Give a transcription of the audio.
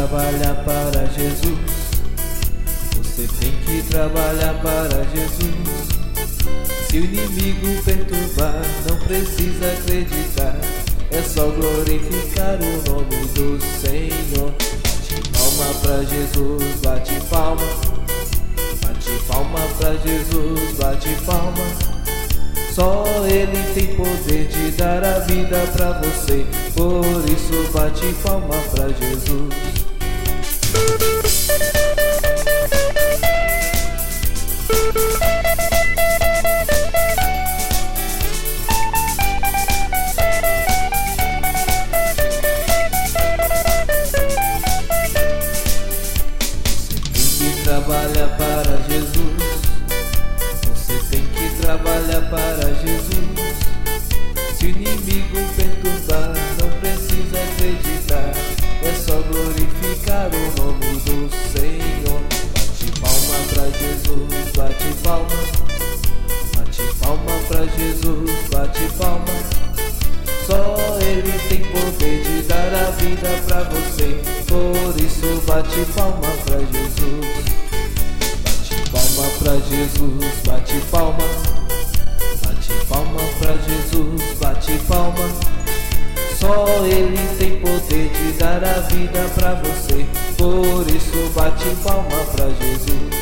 trabalhar para Jesus. Você tem que trabalhar para Jesus. Se o inimigo perturbar, não precisa acreditar. É só glorificar o nome do Senhor. Bate palma pra Jesus, bate palma. Bate palma pra Jesus, bate palma. Só Ele tem poder de dar a vida pra você. Por isso bate palma pra Jesus. Trabalha para Jesus. Você tem que trabalhar para Jesus. Se o inimigo perturbar, não precisa acreditar. É só glorificar o nome do Senhor. Bate palma para Jesus, bate palma. Bate palma para Jesus, bate palma. Só Ele tem poder de dar a vida pra você. Por isso bate palma pra Jesus. Palma pra Jesus, bate palma. Bate palma pra Jesus, bate palma. Só Ele tem poder de dar a vida pra você. Por isso bate palma pra Jesus.